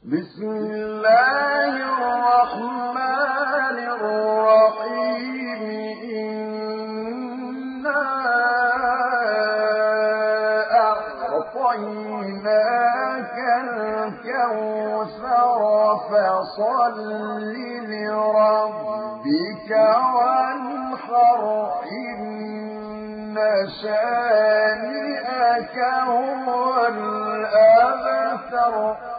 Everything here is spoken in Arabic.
بسم الله الرحمن الرحيم إنا أعطيناك الكوثر فصل لربك وانحر إن شانئك هو الأبتر